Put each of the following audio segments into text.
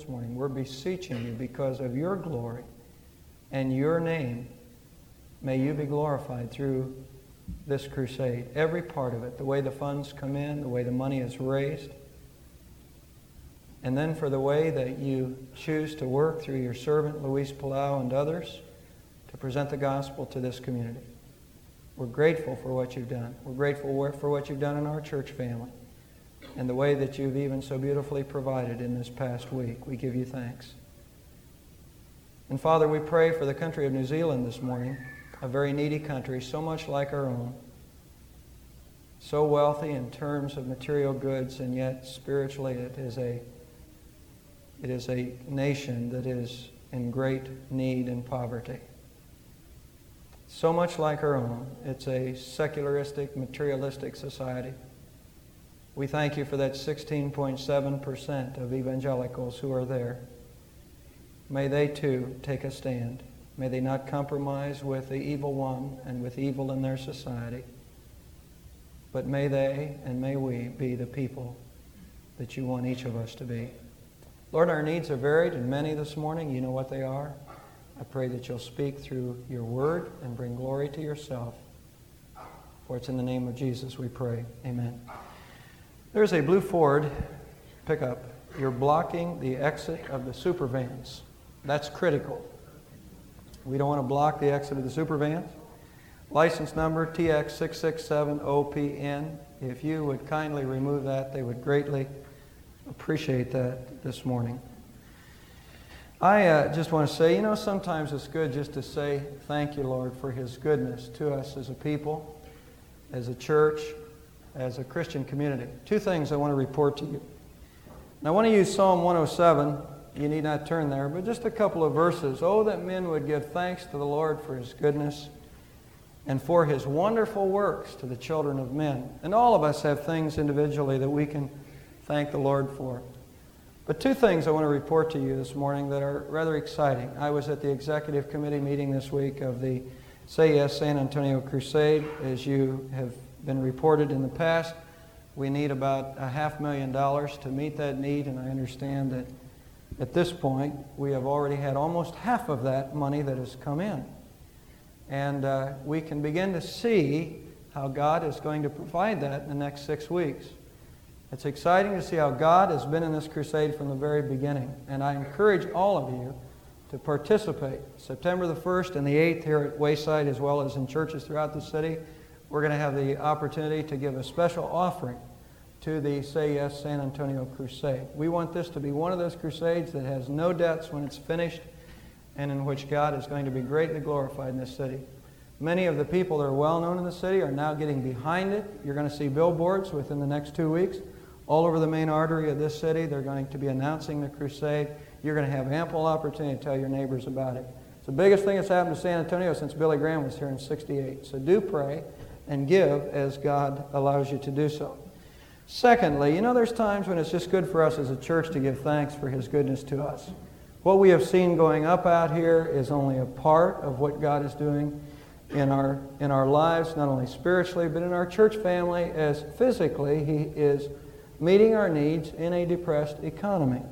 morning. We're beseeching you because of your glory and your name. May you be glorified through this crusade, every part of it, the way the funds come in, the way the money is raised, and then for the way that you choose to work through your servant Luis Palau and others to present the gospel to this community. We're grateful for what you've done. We're grateful for what you've done in our church family and the way that you've even so beautifully provided in this past week. We give you thanks. And Father, we pray for the country of New Zealand this morning, a very needy country, so much like our own, so wealthy in terms of material goods, and yet spiritually it is a nation that is in great need and poverty. So much like our own. It's a secularistic, materialistic society. We thank you for that 16.7% of evangelicals who are there. May they too take a stand. May they not compromise with the evil one and with evil in their society. But may they and may we be the people that you want each of us to be. Lord, our needs are varied and many this morning. You know what they are. I pray that you'll speak through your word and bring glory to yourself. For it's in the name of Jesus we pray. Amen. There's a blue Ford pickup. You're blocking the exit of the super vans. That's critical. We don't want to block the exit of the super vans. License number TX667OPN. If you would kindly remove that, they would greatly appreciate that this morning. I just want to say, sometimes it's good just to say thank you, Lord, for His goodness to us as a people, as a church, as a Christian community. Two things I want to report to you. And I want to use Psalm 107. You need not turn there, but just a couple of verses. Oh, that men would give thanks to the Lord for His goodness and for His wonderful works to the children of men. And all of us have things individually that we can thank the Lord for. But two things I want to report to you this morning that are rather exciting. I was at the executive committee meeting this week of the Say Yes San Antonio Crusade. As you have been reported in the past, we need about $500,000 to meet that need, and I understand that at this point we have already had almost half of that money that has come in. And we can begin to see how God is going to provide that in the next 6 weeks. It's exciting to see how God has been in this crusade from the very beginning. And I encourage all of you to participate. September the 1st and the 8th here at Wayside, as well as in churches throughout the city, we're going to have the opportunity to give a special offering to the Say Yes San Antonio Crusade. We want this to be one of those crusades that has no debts when it's finished, and in which God is going to be greatly glorified in this city. Many of the people that are well known in the city are now getting behind it. You're going to see billboards within the next 2 weeks. All over the main artery of this city, they're going to be announcing the crusade. You're going to have ample opportunity to tell your neighbors about it. It's the biggest thing that's happened to San Antonio since Billy Graham was here in '68. So do pray and give as God allows you to do so. Secondly, there's times when it's just good for us as a church to give thanks for His goodness to us. What we have seen going up out here is only a part of what God is doing in our lives, not only spiritually, but in our church family, as physically He is meeting our needs in a depressed economy.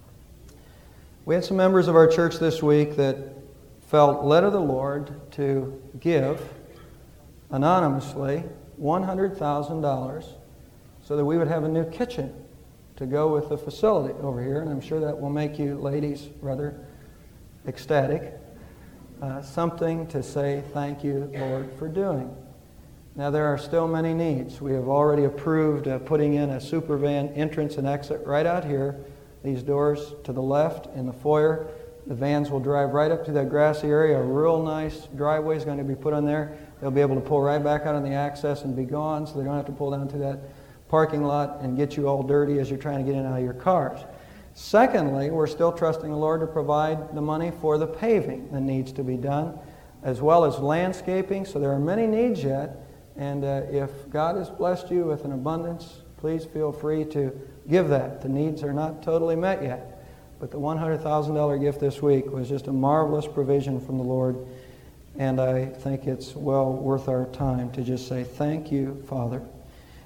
We had some members of our church this week that felt led of the Lord to give anonymously $100,000 so that we would have a new kitchen to go with the facility over here, and I'm sure that will make you ladies rather ecstatic. Something to say thank you, Lord, for doing. Now, there are still many needs. We have already approved putting in a super van entrance and exit right out here. These doors to the left in the foyer. The vans will drive right up to that grassy area. A real nice driveway is going to be put on there. They'll be able to pull right back out on the access and be gone, so they don't have to pull down to that parking lot and get you all dirty as you're trying to get in and out of your cars. Secondly, we're still trusting the Lord to provide the money for the paving that needs to be done, as well as landscaping. So there are many needs yet. And if God has blessed you with an abundance, please feel free to give that. The needs are not totally met yet. But the $100,000 gift this week was just a marvelous provision from the Lord. And I think it's well worth our time to just say, thank you, Father.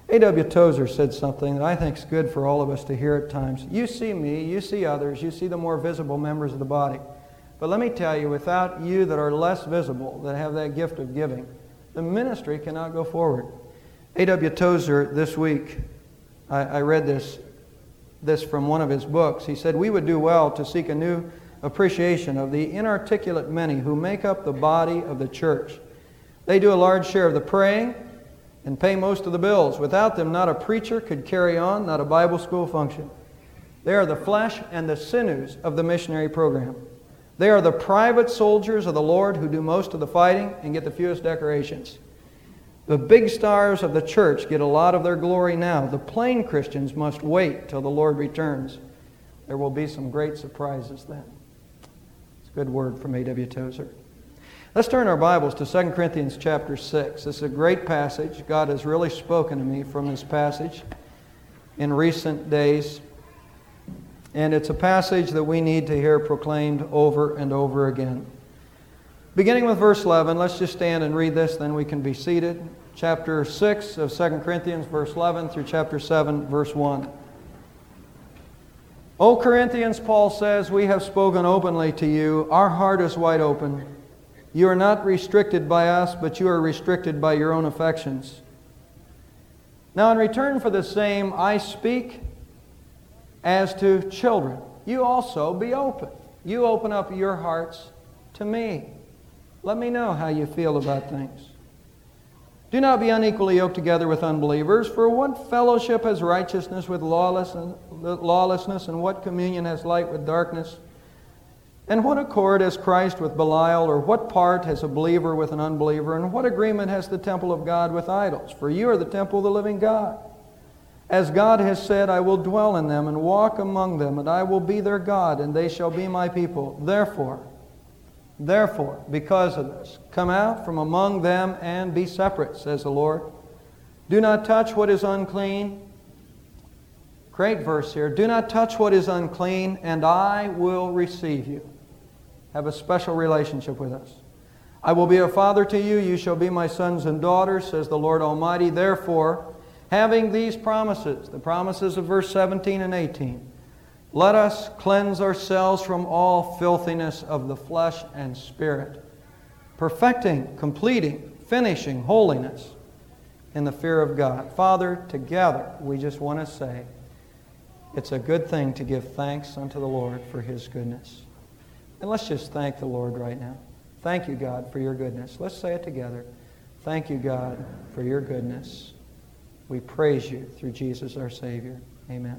A.W. Tozer said something that I think is good for all of us to hear at times. You see me, you see others, you see the more visible members of the body. But let me tell you, without you that are less visible, that have that gift of giving, the ministry cannot go forward. A.W. Tozer this week, I read this from one of his books. He said, we would do well to seek a new appreciation of the inarticulate many who make up the body of the church. They do a large share of the praying and pay most of the bills. Without them, not a preacher could carry on, not a Bible school function. They are the flesh and the sinews of the missionary program. They are the private soldiers of the Lord who do most of the fighting and get the fewest decorations. The big stars of the church get a lot of their glory now. The plain Christians must wait till the Lord returns. There will be some great surprises then. It's a good word from A.W. Tozer. Let's turn our Bibles to 2 Corinthians chapter 6. This is a great passage. God has really spoken to me from this passage in recent days. And it's a passage that we need to hear proclaimed over and over again. Beginning with verse 11, let's just stand and read this, then we can be seated. Chapter 6 of 2 Corinthians, verse 11 through chapter 7, verse 1. O Corinthians, Paul says, we have spoken openly to you. Our heart is wide open. You are not restricted by us, but you are restricted by your own affections. Now in return for the same, I speak as to children. You also be open. You open up your hearts to me. Let me know how you feel about things. Do not be unequally yoked together with unbelievers, for what fellowship has righteousness with lawlessness, and what communion has light with darkness? And what accord has Christ with Belial, or what part has a believer with an unbeliever, and what agreement has the temple of God with idols? For you are the temple of the living God. As God has said, I will dwell in them and walk among them, and I will be their God, and they shall be my people. Therefore, because of this, come out from among them and be separate, says the Lord. Do not touch what is unclean. Great verse here. Do not touch what is unclean, and I will receive you. Have a special relationship with us. I will be a father to you. You shall be my sons and daughters, says the Lord Almighty. Therefore, having these promises, the promises of verse 17 and 18, let us cleanse ourselves from all filthiness of the flesh and spirit, perfecting, completing, finishing holiness in the fear of God. Father, together we just want to say it's a good thing to give thanks unto the Lord for His goodness. And let's just thank the Lord right now. Thank you, God, for your goodness. Let's say it together. Thank you, God, for your goodness. We praise you through Jesus our Savior. Amen.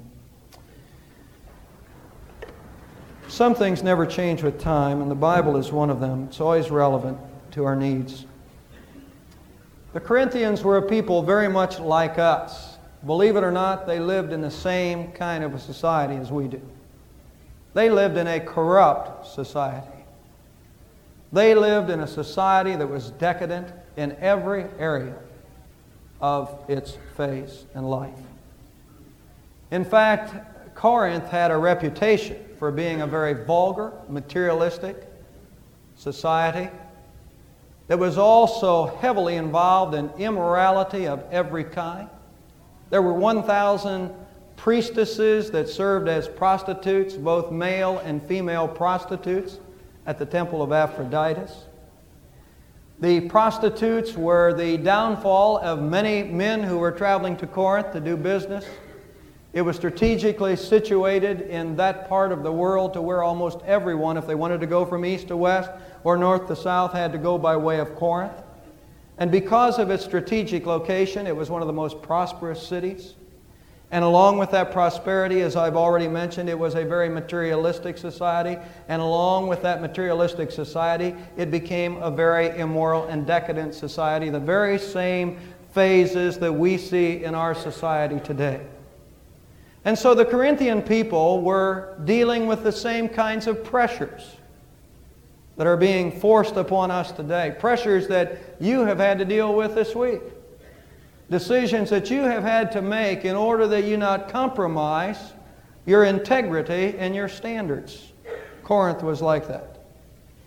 Some things never change with time, and the Bible is one of them. It's always relevant to our needs. The Corinthians were a people very much like us. Believe it or not, they lived in the same kind of a society as we do. They lived in a corrupt society. They lived in a society that was decadent in every area of its phase and life. In fact, Corinth had a reputation for being a very vulgar, materialistic society that was also heavily involved in immorality of every kind. There were 1,000 priestesses that served as prostitutes, both male and female prostitutes, at the temple of Aphrodite. The prostitutes were the downfall of many men who were traveling to Corinth to do business. It was strategically situated in that part of the world to where almost everyone, if they wanted to go from east to west or north to south, had to go by way of Corinth. And because of its strategic location, it was one of the most prosperous cities. And along with that prosperity, as I've already mentioned, it was a very materialistic society. And along with that materialistic society, it became a very immoral and decadent society. The very same phases that we see in our society today. And so the Corinthian people were dealing with the same kinds of pressures that are being forced upon us today. Pressures that you have had to deal with this week. Decisions that you have had to make in order that you not compromise your integrity and your standards. Corinth was like that.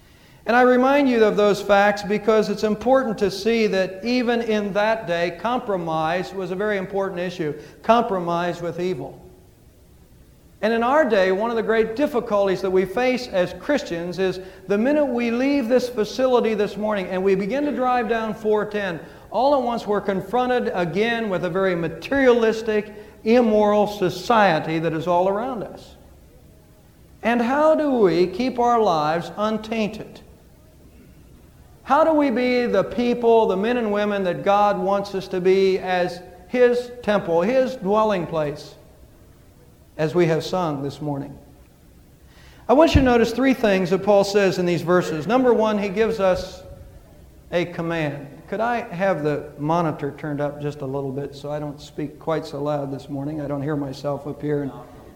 And I remind you of those facts because it's important to see that even in that day, compromise was a very important issue. Compromise with evil. And in our day, one of the great difficulties that we face as Christians is the minute we leave this facility this morning and we begin to drive down 410, all at once we're confronted again with a very materialistic, immoral society that is all around us. And how do we keep our lives untainted? How do we be the people, the men and women that God wants us to be as His temple, His dwelling place, as we have sung this morning? I want you to notice three things that Paul says in these verses. Number one, he gives us a command. Could I have the monitor turned up just a little bit so I don't speak quite so loud this morning? I don't hear myself up here.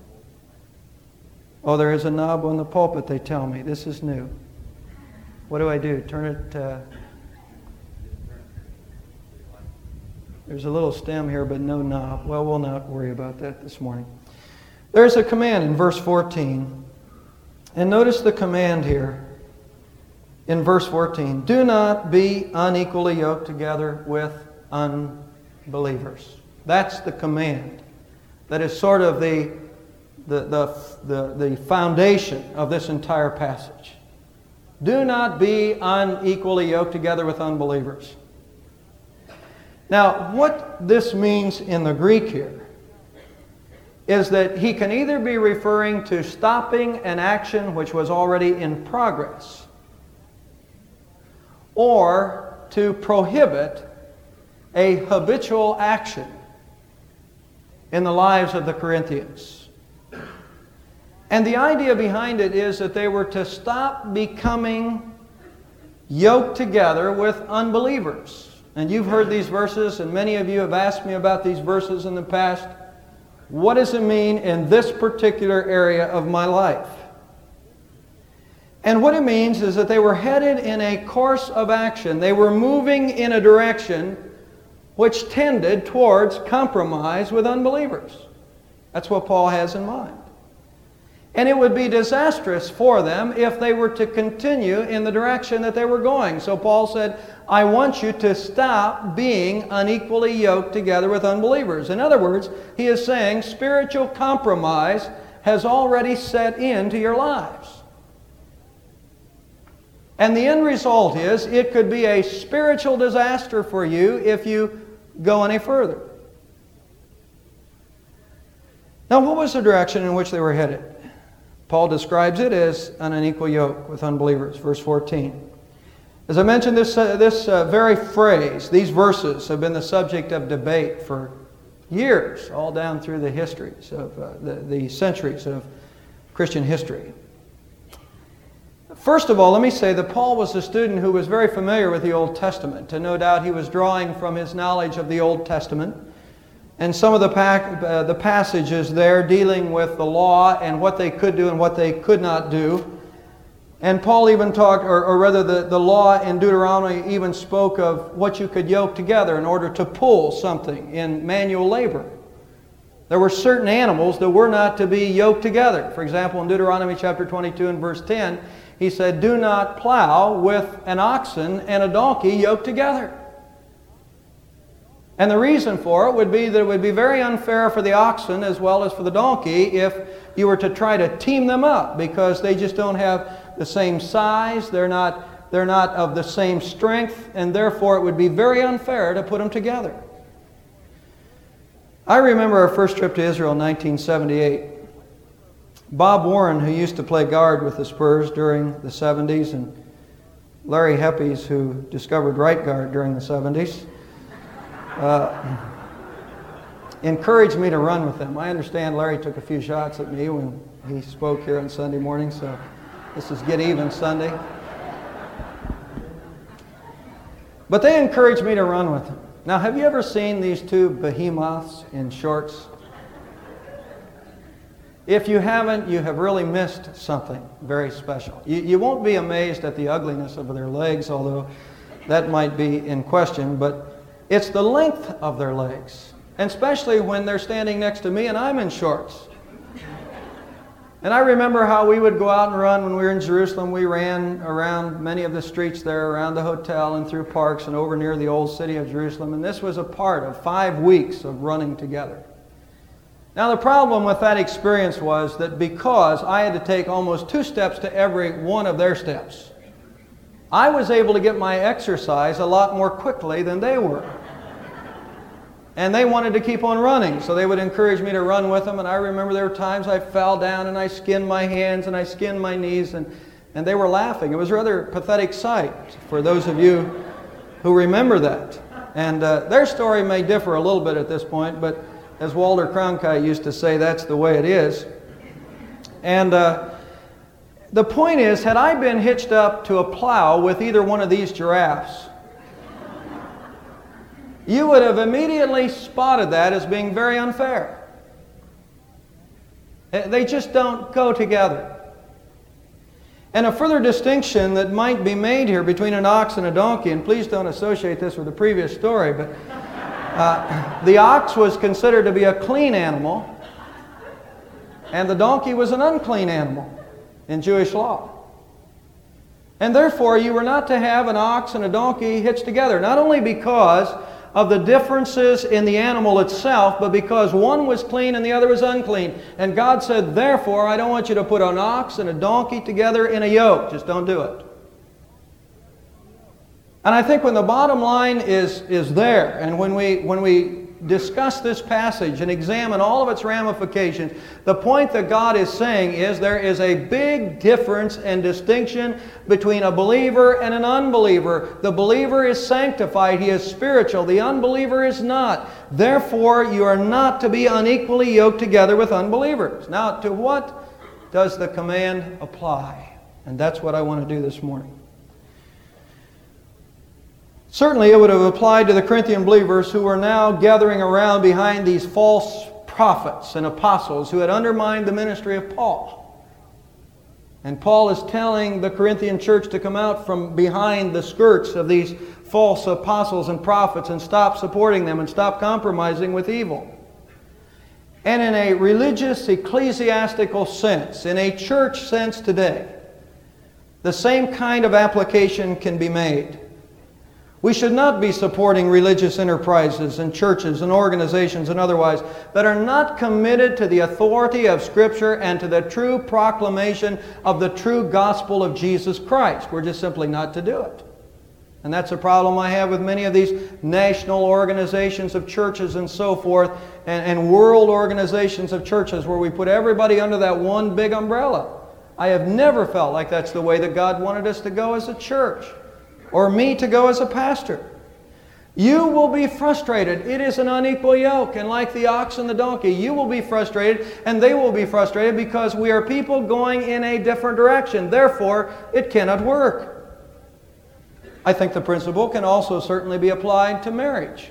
Oh, there is a knob on the pulpit, they tell me. This is new. What do I do? Turn it... There's a little stem here, but no knob. Well, we'll not worry about that this morning. There's a command in verse 14. And notice the command here in verse 14. Do not be unequally yoked together with unbelievers. That's the command. That is sort of the foundation of this entire passage. Do not be unequally yoked together with unbelievers. Now, what this means in the Greek here is that he can either be referring to stopping an action which was already in progress, or to prohibit a habitual action in the lives of the Corinthians. And the idea behind it is that they were to stop becoming yoked together with unbelievers. And you've heard these verses, and many of you have asked me about these verses in the past. What does it mean in this particular area of my life? And what it means is that they were headed in a course of action. They were moving in a direction which tended towards compromise with unbelievers. That's what Paul has in mind. And it would be disastrous for them if they were to continue in the direction that they were going. So Paul said, I want you to stop being unequally yoked together with unbelievers. In other words, he is saying spiritual compromise has already set into your lives. And the end result is it could be a spiritual disaster for you if you go any further. Now, what was the direction in which they were headed? Paul describes it as an unequal yoke with unbelievers. Verse 14. As I mentioned, this very phrase, these verses have been the subject of debate for years, all down through the histories of the centuries of Christian history. First of all, let me say that Paul was a student who was very familiar with the Old Testament, and no doubt he was drawing from his knowledge of the Old Testament. And some of the passages there dealing with the law and what they could do and what they could not do. And Paul even talked, or rather the law in Deuteronomy even spoke of what you could yoke together in order to pull something in manual labor. There were certain animals that were not to be yoked together. For example, in Deuteronomy chapter 22 and verse 10, he said, do not plow with an oxen and a donkey yoked together. And the reason for it would be that it would be very unfair for the oxen as well as for the donkey if you were to try to team them up, because they just don't have the same size, they're not of the same strength, and therefore it would be very unfair to put them together. I remember our first trip to Israel in 1978. Bob Warren, who used to play guard with the Spurs during the 70s, and Larry Heppies, who discovered right guard during the 70s, encouraged me to run with them. I understand Larry took a few shots at me when he spoke here on Sunday morning, so this is Get Even Sunday. But they encouraged me to run with them. Now, have you ever seen these two behemoths in shorts? If you haven't, you have really missed something very special. You won't be amazed at the ugliness of their legs, although that might be in question, but it's the length of their legs, and especially when they're standing next to me and I'm in shorts. And I remember how we would go out and run when we were in Jerusalem. We ran around many of the streets there, around the hotel and through parks and over near the old city of Jerusalem. And this was a part of 5 weeks of running together. Now the problem with that experience was that because I had to take almost 2 steps to every one of their steps, I was able to get my exercise a lot more quickly than they were. And they wanted to keep on running, so they would encourage me to run with them. And I remember there were times I fell down and I skinned my hands and I skinned my knees, and they were laughing. It was a rather pathetic sight for those of you who remember that. And their story may differ a little bit at this point, but as Walter Cronkite used to say, that's the way it is. And the point is, had I been hitched up to a plow with either one of these giraffes, you would have immediately spotted that as being very unfair. They just don't go together. And a further distinction that might be made here between an ox and a donkey, and please don't associate this with the previous story, but the ox was considered to be a clean animal, and the donkey was an unclean animal in Jewish law. And therefore, you were not to have an ox and a donkey hitched together, not only because of the differences in the animal itself, but because one was clean and the other was unclean. And God said, therefore, I don't want you to put an ox and a donkey together in a yoke. Just don't do it. And I think when the bottom line is there, and when we discuss this passage and examine all of its ramifications, the point that God is saying is there is a big difference and distinction between a believer and an unbeliever. The believer is sanctified, he is spiritual. The unbeliever is not. Therefore, you are not to be unequally yoked together with unbelievers. Now, to what does the command apply? And that's what I want to do this morning. Certainly it would have applied to the Corinthian believers who were now gathering around behind these false prophets and apostles who had undermined the ministry of Paul. And Paul is telling the Corinthian church to come out from behind the skirts of these false apostles and prophets and stop supporting them and stop compromising with evil. And in a religious, ecclesiastical sense, in a church sense today, the same kind of application can be made. We should not be supporting religious enterprises and churches and organizations and otherwise that are not committed to the authority of Scripture and to the true proclamation of the true gospel of Jesus Christ. We're just simply not to do it. And that's a problem I have with many of these national organizations of churches and so forth, and world organizations of churches where we put everybody under that one big umbrella. I have never felt like that's the way that God wanted us to go as a church, or me to go as a pastor. You will be frustrated. It is an unequal yoke. And like the ox and the donkey, you will be frustrated and they will be frustrated because we are people going in a different direction. Therefore, it cannot work. I think the principle can also certainly be applied to marriage.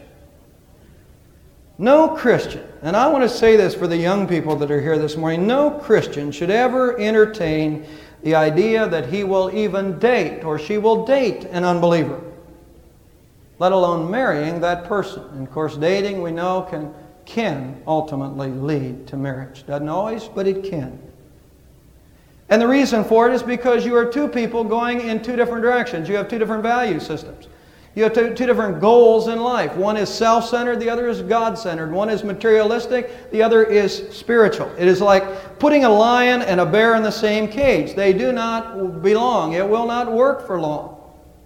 No Christian, and I want to say this for the young people that are here this morning, no Christian should ever entertain the idea that he will even date or she will date an unbeliever, let alone marrying that person. And of course, dating, we know, can ultimately lead to marriage. Doesn't always, but it can. And the reason for it is because you are two people going in two different directions. You have two different value systems. You have two different goals in life. One is self-centered, the other is God-centered. One is materialistic, the other is spiritual. It is like putting a lion and a bear in the same cage. They do not belong. It will not work for long.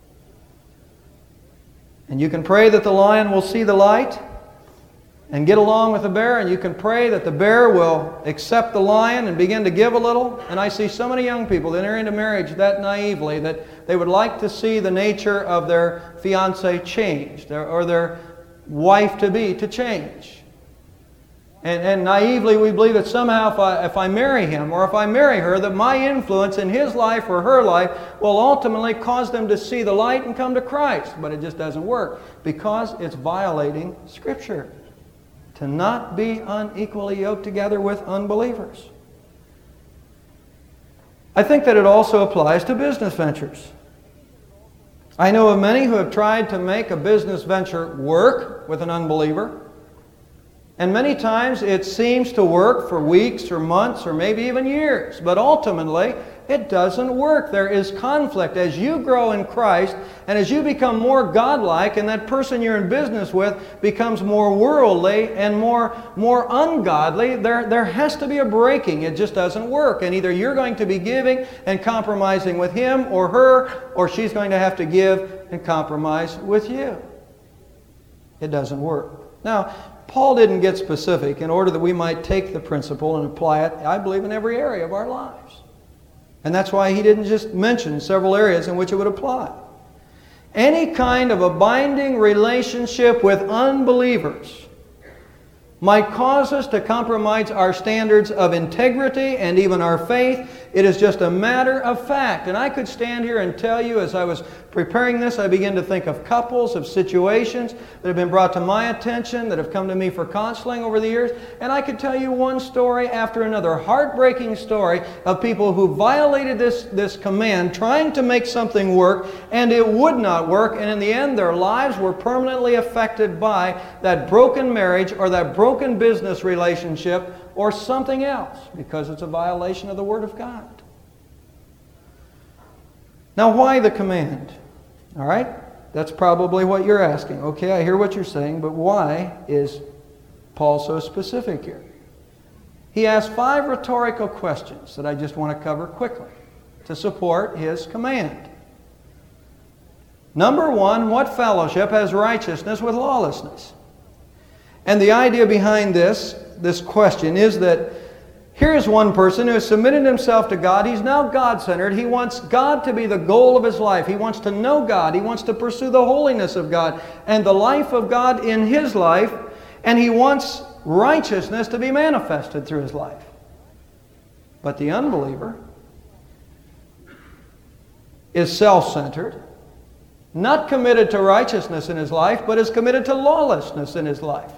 And you can pray that the lion will see the light and get along with the bear, and you can pray that the bear will accept the lion and begin to give a little. And I see so many young people that enter into marriage that naively that they would like to see the nature of their fiancé changed or their wife-to-be to change. And naively we believe that somehow if I marry him or if I marry her, that my influence in his life or her life will ultimately cause them to see the light and come to Christ. But it just doesn't work because it's violating Scripture to not be unequally yoked together with unbelievers. I think that it also applies to business ventures. I know of many who have tried to make a business venture work with an unbeliever, And many times it seems to work for weeks or months or maybe even years. But ultimately, it doesn't work. There is conflict. As you grow in Christ and as you become more godlike and that person you're in business with becomes more worldly and more ungodly, there has to be a breaking. It just doesn't work. And either you're going to be giving and compromising with him or her, or she's going to have to give and compromise with you. It doesn't work. Now, Paul didn't get specific in order that we might take the principle and apply it, I believe, in every area of our lives. And that's why he didn't just mention several areas in which it would apply. Any kind of a binding relationship with unbelievers might cause us to compromise our standards of integrity and even our faith. It is just a matter of fact. And I could stand here and tell you, as I was preparing this, I began to think of couples, of situations that have been brought to my attention, that have come to me for counseling over the years. And I could tell you one story after another, heartbreaking story of people who violated this command, trying to make something work, and it would not work. And in the end, their lives were permanently affected by that broken marriage or that broken business relationship or something else, because it's a violation of the Word of God. Now, why the command? All right? That's probably what you're asking. Okay, I hear what you're saying, but why is Paul so specific here? He asks 5 rhetorical questions that I just want to cover quickly to support his command. Number 1, what fellowship has righteousness with lawlessness? And the idea behind this question is that here's one person who has submitted himself to God. He's now God-centered. He wants God to be the goal of his life. He wants to know God. He wants to pursue the holiness of God and the life of God in his life. And he wants righteousness to be manifested through his life. But the unbeliever is self-centered, not committed to righteousness in his life, but is committed to lawlessness in his life.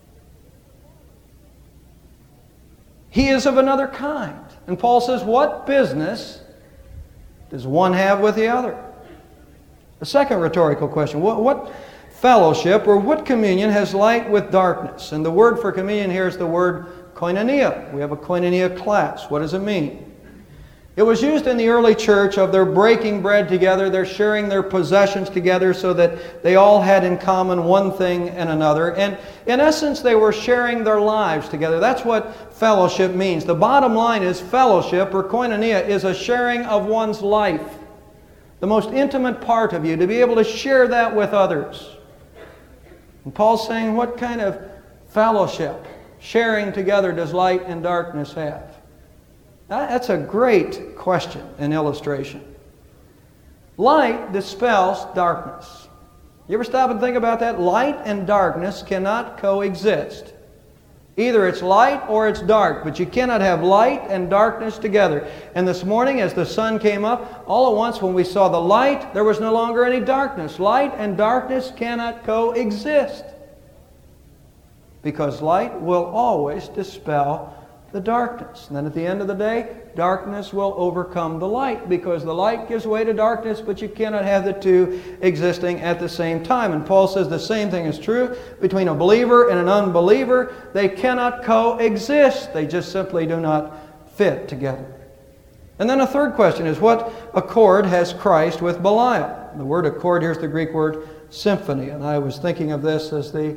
He is of another kind. And Paul says, what business does one have with the other? The second rhetorical question, what fellowship or what communion has light with darkness? And the word for communion here is the word koinonia. We have a koinonia class. What does it mean? It was used in the early church of their breaking bread together, their sharing their possessions together so that they all had in common one thing and another. And in essence, they were sharing their lives together. That's what fellowship means. The bottom line is fellowship, or koinonia, is a sharing of one's life. The most intimate part of you, to be able to share that with others. And Paul's saying, what kind of fellowship, sharing together, does light and darkness have? That's a great question and illustration. Light dispels darkness. You ever stop and think about that? Light and darkness cannot coexist. Either it's light or it's dark, but you cannot have light and darkness together. And this morning, as the sun came up, all at once when we saw the light, there was no longer any darkness. Light and darkness cannot coexist, because light will always dispel the darkness. And then at the end of the day, darkness will overcome the light, because the light gives way to darkness, but you cannot have the two existing at the same time. And Paul says the same thing is true between a believer and an unbeliever. They cannot coexist. They just simply do not fit together. And then a third question is, what accord has Christ with Belial? The word accord here is the Greek word symphony. And I was thinking of this as the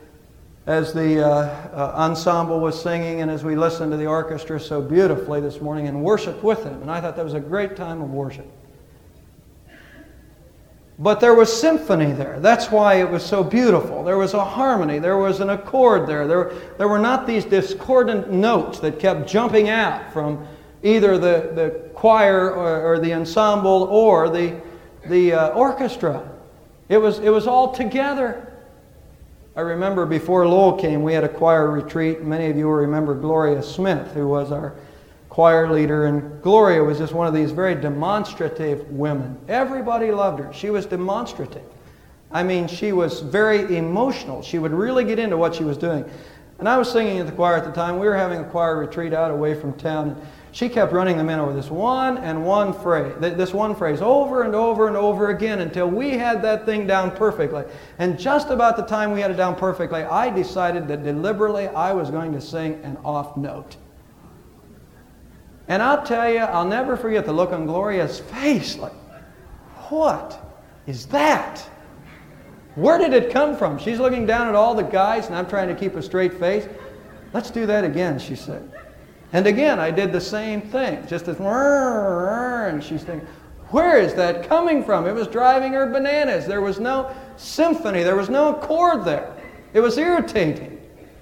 ensemble was singing and as we listened to the orchestra so beautifully this morning and worshiped with them. And I thought that was a great time of worship. But there was symphony there. That's why it was so beautiful. There was a harmony. There was an accord there. There were not these discordant notes that kept jumping out from either the choir or the ensemble or the orchestra. It was all together. I remember before Lowell came, we had a choir retreat. Many of you will remember Gloria Smith, who was our choir leader. And Gloria was just one of these very demonstrative women. Everybody loved her. She was demonstrative. I mean, she was very emotional. She would really get into what she was doing. And I was singing in the choir at the time. We were having a choir retreat out away from town. And She kept running them in over this one phrase over and over and over again until we had that thing down perfectly. And just about the time we had it down perfectly, I decided that deliberately I was going to sing an off note. And I'll tell you, I'll never forget the look on Gloria's face. Like, what is that? Where did it come from? She's looking down at all the guys, and I'm trying to keep a straight face. Let's do that again, she said. And again, I did the same thing. Just as, and she's thinking, where is that coming from? It was driving her bananas. There was no symphony. There was no chord there. It was irritating.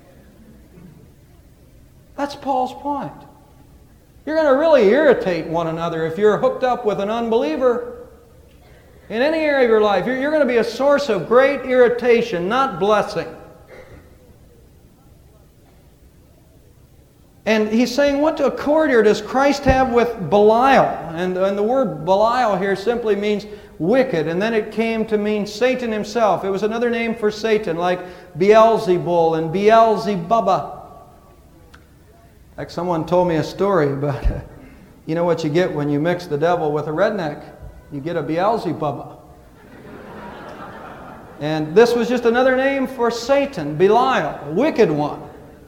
That's Paul's point. You're going to really irritate one another if you're hooked up with an unbeliever. In any area of your life, you're going to be a source of great irritation, not blessing. And he's saying, what accord here does Christ have with Belial? And the word Belial here simply means wicked. And then it came to mean Satan himself. It was another name for Satan, like Beelzebul and Beelzebubba. Like someone told me a story about, you know what you get when you mix the devil with a redneck? You get a Beelzebubba. And this was just another name for Satan, Belial, a wicked one.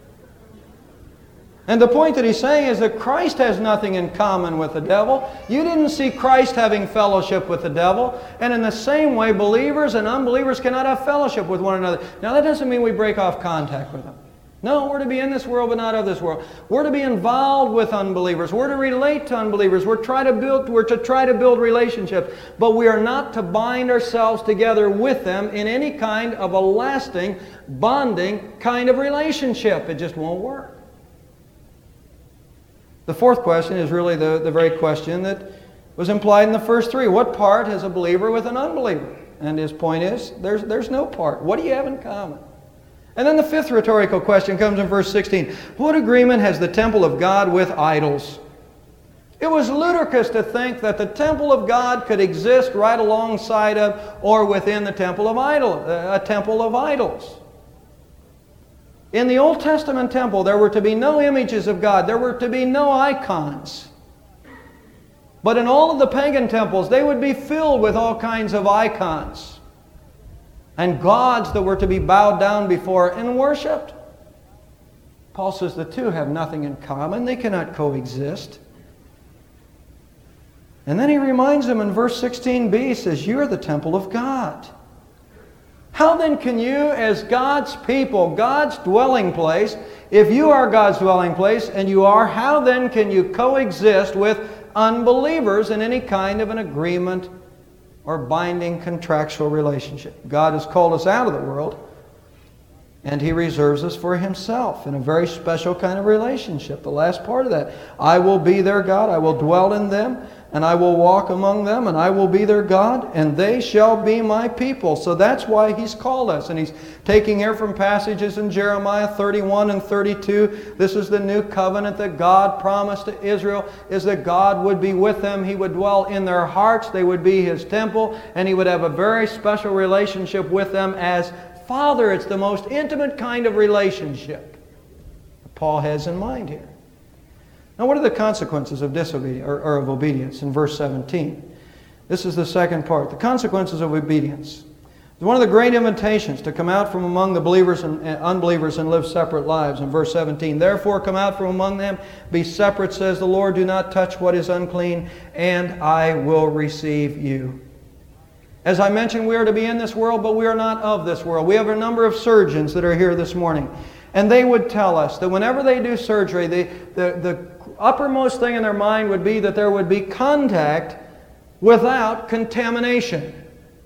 And the point that he's saying is that Christ has nothing in common with the devil. You didn't see Christ having fellowship with the devil. And in the same way, believers and unbelievers cannot have fellowship with one another. Now, that doesn't mean we break off contact with them. No, we're to be in this world but not of this world. We're to be involved with unbelievers. We're to relate to unbelievers. We're to try to build relationships. But we are not to bind ourselves together with them in any kind of a lasting, bonding kind of relationship. It just won't work. The fourth question is really the very question that was implied in the first three. What part has a believer with an unbeliever? And his point is, there's no part. What do you have in common? And then the fifth rhetorical question comes in verse 16. What agreement has the temple of God with idols? It was ludicrous to think that the temple of God could exist right alongside of or within the temple of a temple of idols. In the Old Testament temple, there were to be no images of God. There were to be no icons. But in all of the pagan temples, they would be filled with all kinds of icons and gods that were to be bowed down before and worshipped. Paul says the two have nothing in common. They cannot coexist. And then he reminds them in verse 16b, he says, you're the temple of God. How then can you, as God's people, God's dwelling place, if you are God's dwelling place, and you are, how then can you coexist with unbelievers in any kind of an agreement or binding contractual relationship? God has called us out of the world, and He reserves us for Himself in a very special kind of relationship. The last part of that, I will be their God, I will dwell in them, and I will walk among them, and I will be their God, and they shall be my people. So that's why He's called us. And He's taking here from passages in Jeremiah 31 and 32. This is the new covenant that God promised to Israel, is that God would be with them. He would dwell in their hearts. They would be His temple, and He would have a very special relationship with them as Father. It's the most intimate kind of relationship Paul has in mind here. Now, what are the consequences of disobedience or of obedience in verse 17? This is the second part. The consequences of obedience. It's one of the great invitations to come out from among the believers and unbelievers and live separate lives. In verse 17, therefore come out from among them, be separate, says the Lord, do not touch what is unclean, and I will receive you. As I mentioned, we are to be in this world, but we are not of this world. We have a number of surgeons that are here this morning. And they would tell us that whenever they do surgery, the uppermost thing in their mind would be that there would be contact without contamination.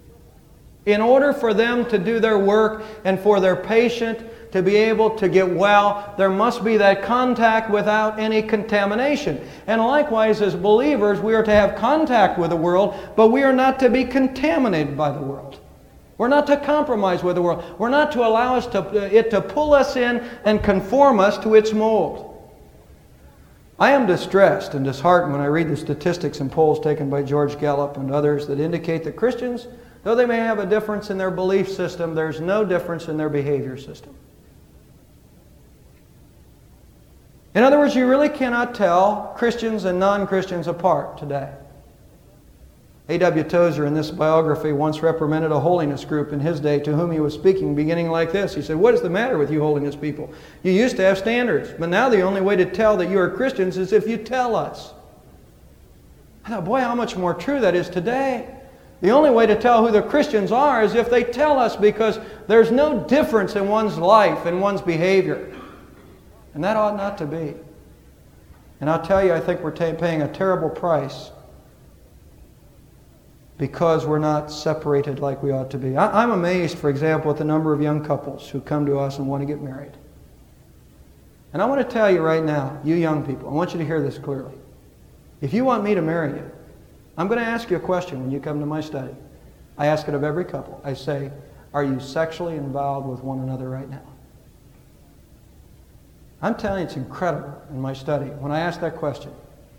In order for them to do their work and for their patient to be able to get well, there must be that contact without any contamination. And likewise, as believers, we are to have contact with the world, but we are not to be contaminated by the world. We're not to compromise with the world. We're not to allow it to pull us in and conform us to its mold. I am distressed and disheartened when I read the statistics and polls taken by George Gallup and others that indicate that Christians, though they may have a difference in their belief system, there's no difference in their behavior system. In other words, you really cannot tell Christians and non-Christians apart today. A.W. Tozer, in this biography, once reprimanded a holiness group in his day to whom he was speaking, beginning like this. He said, "What is the matter with you holiness people? You used to have standards, but now the only way to tell that you are Christians is if you tell us." I thought, boy, how much more true that is today. The only way to tell who the Christians are is if they tell us, because there's no difference in one's life and one's behavior. And that ought not to be. And I'll tell you, I think we're paying a terrible price because we're not separated like we ought to be. I'm amazed, for example, at the number of young couples who come to us and want to get married. And I want to tell you right now, you young people, I want you to hear this clearly. If you want me to marry you, I'm going to ask you a question when you come to my study. I ask it of every couple. I say, are you sexually involved with one another right now? I'm telling you, it's incredible in my study. When I ask that question,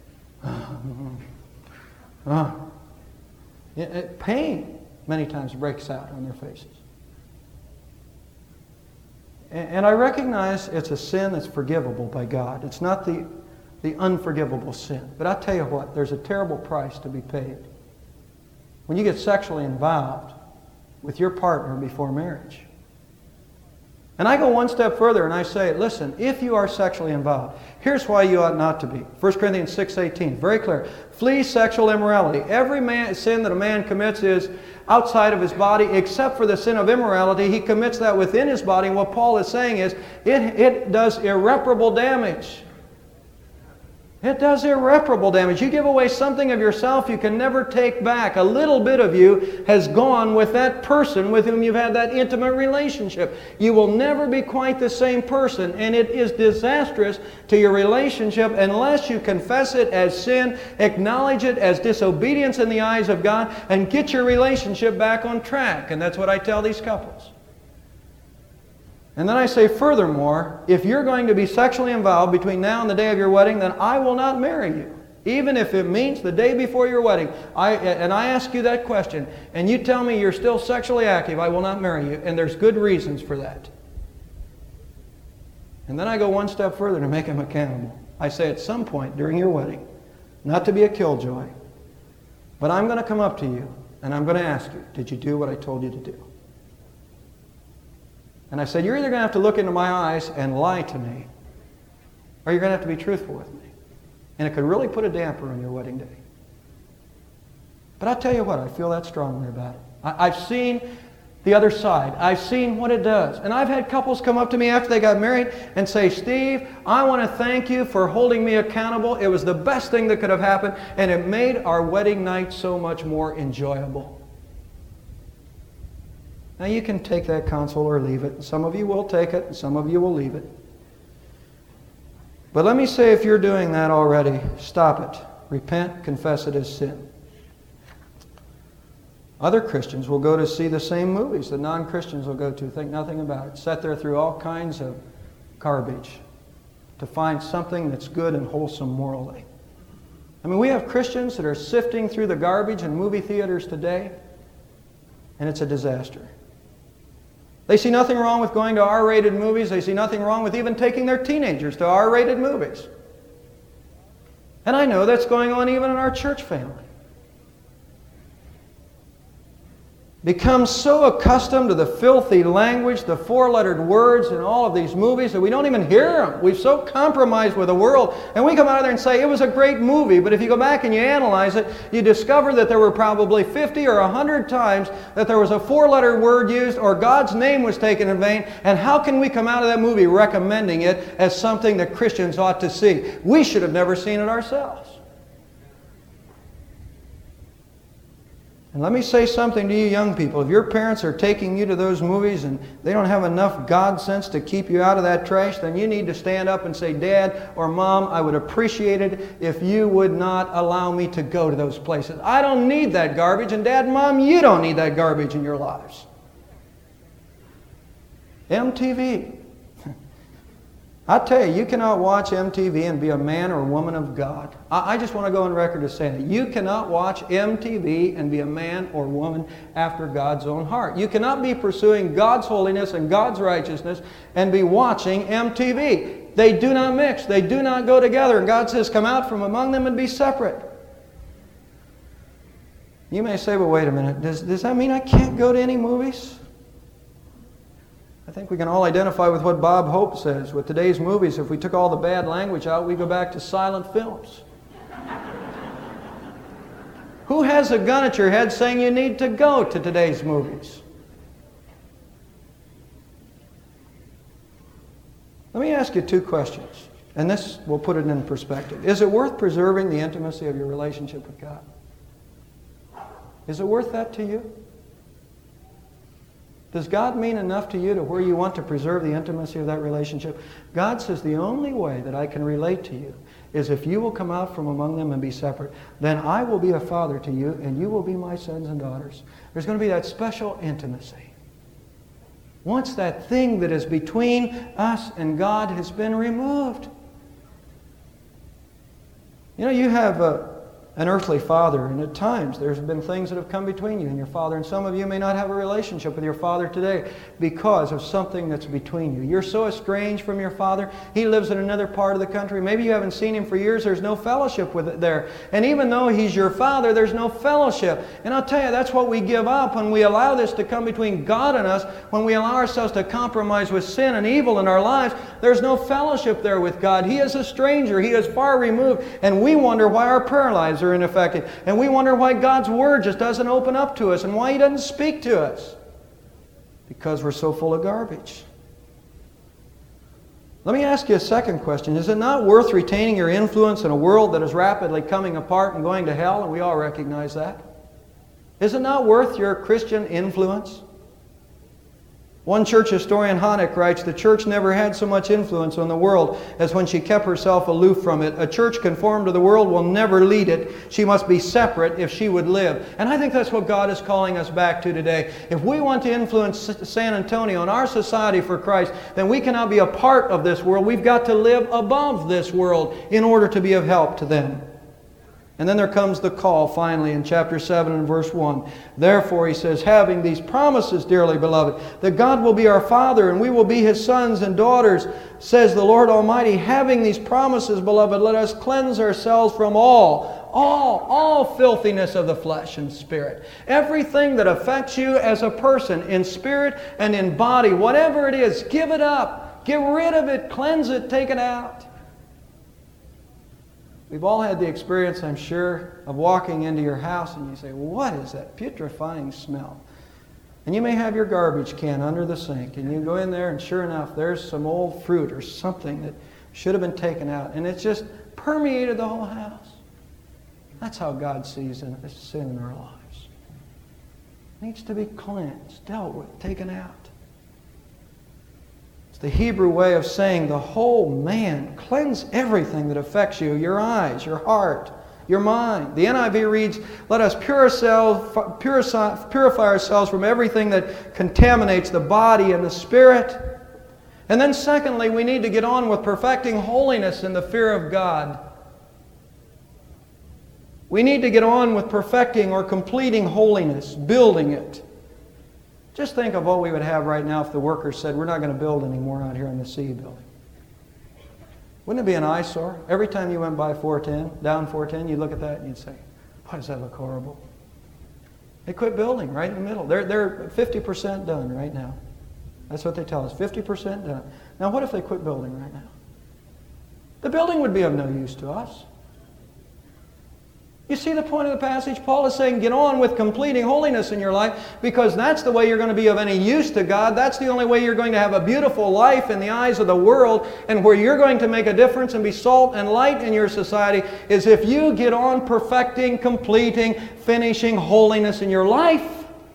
pain many times breaks out on their faces. And I recognize it's a sin that's forgivable by God. It's not the unforgivable sin. But I'll tell you what, there's a terrible price to be paid when you get sexually involved with your partner before marriage. And I go one step further and I say, listen, if you are sexually involved, here's why you ought not to be. 1 Corinthians 6:18, very clear. Flee sexual immorality. Every sin that a man commits is outside of his body, except for the sin of immorality. He commits that within his body. And what Paul is saying is, it does irreparable damage. It does irreparable damage. You give away something of yourself you can never take back. A little bit of you has gone with that person with whom you've had that intimate relationship. You will never be quite the same person, and it is disastrous to your relationship unless you confess it as sin, acknowledge it as disobedience in the eyes of God, and get your relationship back on track. And that's what I tell these couples. And then I say, furthermore, if you're going to be sexually involved between now and the day of your wedding, then I will not marry you. Even if it means the day before your wedding. I ask you that question, and you tell me you're still sexually active, I will not marry you. And there's good reasons for that. And then I go one step further to make him accountable. I say, at some point during your wedding, not to be a killjoy, but I'm going to come up to you, and I'm going to ask you, did you do what I told you to do? And I said, you're either going to have to look into my eyes and lie to me, or you're going to have to be truthful with me. And it could really put a damper on your wedding day. But I'll tell you what, I feel that strongly about it. I've seen the other side. I've seen what it does. And I've had couples come up to me after they got married and say, Steve, I want to thank you for holding me accountable. It was the best thing that could have happened, and it made our wedding night so much more enjoyable. Now you can take that counsel or leave it. Some of you will take it, and some of you will leave it. But let me say, if you're doing that already, stop it. Repent, confess it as sin. Other Christians will go to see the same movies that non-Christians will go to, think nothing about it. Sit there through all kinds of garbage to find something that's good and wholesome morally. I mean, we have Christians that are sifting through the garbage in movie theaters today, and it's a disaster. They see nothing wrong with going to R-rated movies. They see nothing wrong with even taking their teenagers to R-rated movies. And I know that's going on even in our church family. Become so accustomed to the filthy language, the four-lettered words in all of these movies that we don't even hear them. We've so compromised with the world, and we come out of there and say, it was a great movie, but if you go back and you analyze it, you discover that there were probably 50 or 100 times that there was a four-letter word used or God's name was taken in vain, and how can we come out of that movie recommending it as something that Christians ought to see? We should have never seen it ourselves. And let me say something to you young people. If your parents are taking you to those movies and they don't have enough God sense to keep you out of that trash, then you need to stand up and say, Dad or Mom, I would appreciate it if you would not allow me to go to those places. I don't need that garbage, and Dad and Mom, you don't need that garbage in your lives. MTV. I tell you, you cannot watch MTV and be a man or woman of God. I just want to go on record as saying that. You cannot watch MTV and be a man or woman after God's own heart. You cannot be pursuing God's holiness and God's righteousness and be watching MTV. They do not mix. They do not go together. And God says, come out from among them and be separate. You may say, well, wait a minute. Does that mean I can't go to any movies? I think we can all identify with what Bob Hope says. With today's movies, if we took all the bad language out, we go back to silent films. Who has a gun at your head saying you need to go to today's movies? Let me ask you two questions, and this will put it in perspective. Is it worth preserving the intimacy of your relationship with God? Is it worth that to you? Does God mean enough to you to where you want to preserve the intimacy of that relationship? God says the only way that I can relate to you is if you will come out from among them and be separate. Then I will be a father to you, and you will be my sons and daughters. There's going to be that special intimacy. Once that thing that is between us and God has been removed. You know, you have an earthly father, and at times there's been things that have come between you and your father, and some of you may not have a relationship with your father today because of something that's between you. You're so estranged from your father. He lives in another part of the country. Maybe you haven't seen him for years. There's no fellowship with it there. And even though he's your father, there's no fellowship. And I'll tell you, that's what we give up when we allow this to come between God and us, when we allow ourselves to compromise with sin and evil in our lives. There's no fellowship there with God. He is a stranger. He is far removed. And we wonder why our prayer lives are ineffective. And we wonder why God's Word just doesn't open up to us and why He doesn't speak to us. Because we're so full of garbage. Let me ask you a second question. Is it not worth retaining your influence in a world that is rapidly coming apart and going to hell? And we all recognize that. Is it not worth your Christian influence? One church historian, Honeck, writes, the church never had so much influence on the world as when she kept herself aloof from it. A church conformed to the world will never lead it. She must be separate if she would live. And I think that's what God is calling us back to today. If we want to influence San Antonio and our society for Christ, then we cannot be a part of this world. We've got to live above this world in order to be of help to them. And then there comes the call finally in chapter 7 and verse 1. Therefore, he says, having these promises, dearly beloved, that God will be our Father and we will be His sons and daughters, says the Lord Almighty, having these promises, beloved, let us cleanse ourselves from all filthiness of the flesh and spirit. Everything that affects you as a person in spirit and in body, whatever it is, give it up. Get rid of it. Cleanse it. Take it out. We've all had the experience, I'm sure, of walking into your house and you say, what is that putrefying smell? And you may have your garbage can under the sink and you go in there and sure enough, there's some old fruit or something that should have been taken out. And it's just permeated the whole house. That's how God sees sin in our lives. It needs to be cleansed, dealt with, taken out. The Hebrew way of saying the whole man. Cleanse everything that affects you, your eyes, your heart, your mind. The NIV reads, let us purify ourselves from everything that contaminates the body and the spirit. And then secondly, we need to get on with perfecting holiness in the fear of God. We need to get on with perfecting or completing holiness, building it. Just think of what we would have right now if the workers said, we're not going to build anymore out here in the CE building. Wouldn't it be an eyesore? Every time you went by 410, down 410, you'd look at that and you'd say, why does that look horrible? They quit building right in the middle. They're 50% done right now. That's what they tell us, 50% done. Now what if they quit building right now? The building would be of no use to us. You see the point of the passage? Paul is saying, get on with completing holiness in your life because that's the way you're going to be of any use to God. That's the only way you're going to have a beautiful life in the eyes of the world, and where you're going to make a difference and be salt and light in your society is if you get on perfecting, completing, finishing holiness in your life.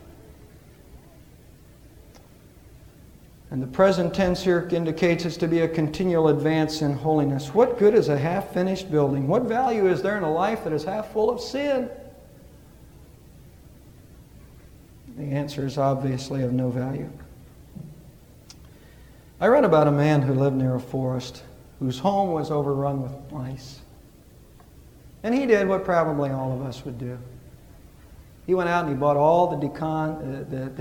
And the present tense here indicates it's to be a continual advance in holiness. What good is a half-finished building? What value is there in a life that is half full of sin? The answer is obviously of no value. I read about a man who lived near a forest whose home was overrun with mice. And he did what probably all of us would do. He went out and he bought all the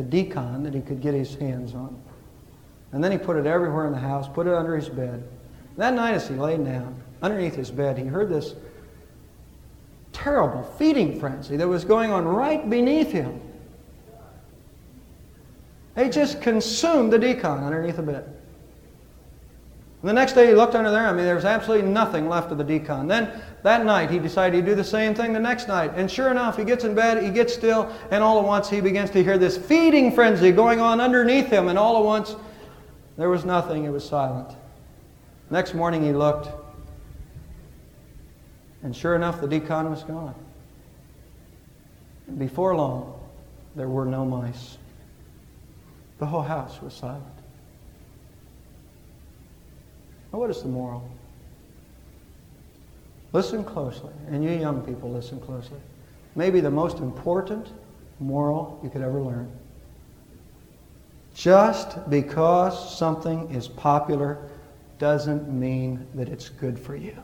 decon that he could get his hands on. And then he put it everywhere in the house, put it under his bed. That night as he lay down, underneath his bed, he heard this terrible feeding frenzy that was going on right beneath him. They just consumed the deacon underneath the bed. And the next day he looked under there. There was absolutely nothing left of the deacon. Then that night he decided he'd do the same thing the next night. And sure enough, he gets in bed, he gets still, and all at once he begins to hear this feeding frenzy going on underneath him. And all at once there was nothing. It was silent. Next morning he looked, and sure enough the deacon was gone. And before long there were no mice. The whole house was silent. Now, what is the moral? Listen closely, and you young people, listen closely. Maybe the most important moral you could ever learn. Just because something is popular doesn't mean that it's good for you.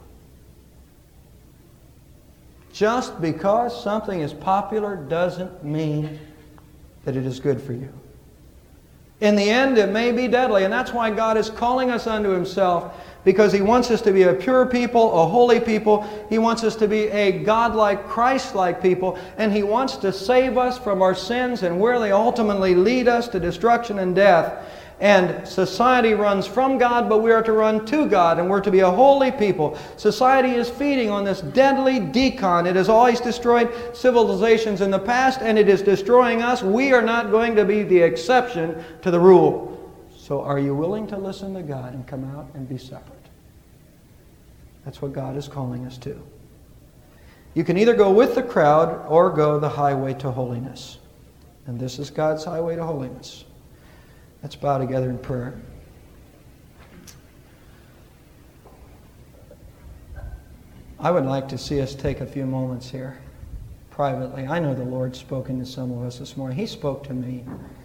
Just because something is popular doesn't mean that it is good for you. In the end, it may be deadly, and that's why God is calling us unto Himself, because He wants us to be a pure people, a holy people. He wants us to be a God-like, Christ-like people, and He wants to save us from our sins and where they ultimately lead us to destruction and death. And society runs from God, but we are to run to God, and we're to be a holy people. Society is feeding on this deadly deacon. It has always destroyed civilizations in the past, and it is destroying us. We are not going to be the exception to the rule. So are you willing to listen to God and come out and be separate? That's what God is calling us to. You can either go with the crowd or go the highway to holiness. And this is God's highway to holiness. Let's bow together in prayer. I would like to see us take a few moments here privately. I know the Lord's spoken to some of us this morning. He spoke to me.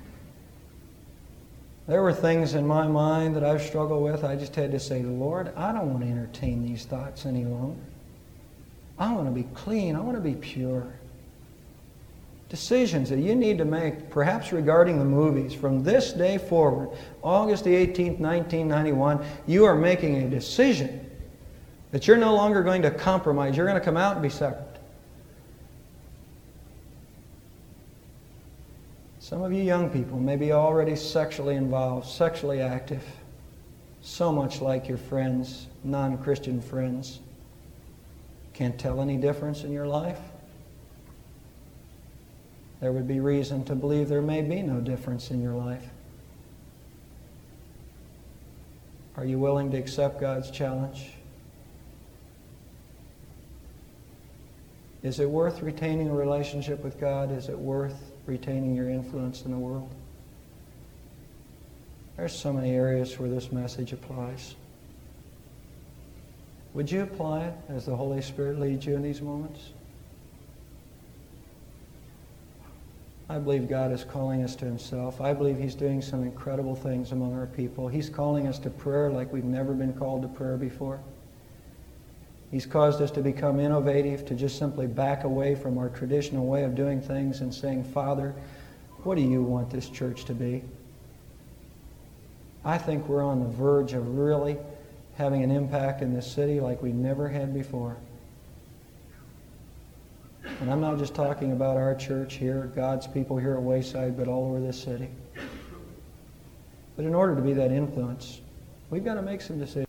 There were things in my mind that I've struggled with. I just had to say, Lord, I don't want to entertain these thoughts any longer. I want to be clean. I want to be pure. Decisions that you need to make, perhaps regarding the movies, from this day forward, August the 18th, 1991, you are making a decision that you're no longer going to compromise. You're going to come out and be separate. Some of you young people may be already sexually involved, sexually active, so much like your friends, non-Christian friends. Can't tell any difference in your life? There would be reason to believe there may be no difference in your life. Are you willing to accept God's challenge? Is it worth retaining a relationship with God? Is it worth retaining your influence in the world? There's so many areas where this message applies. Would you apply it as the Holy Spirit leads you in these moments? I believe God is calling us to Himself. I believe He's doing some incredible things among our people. He's calling us to prayer like we've never been called to prayer before. He's caused us to become innovative, to just simply back away from our traditional way of doing things and saying, Father, what do you want this church to be? I think we're on the verge of really having an impact in this city like we never had before. And I'm not just talking about our church here, God's people here at Wayside, but all over this city. But in order to be that influence, we've got to make some decisions.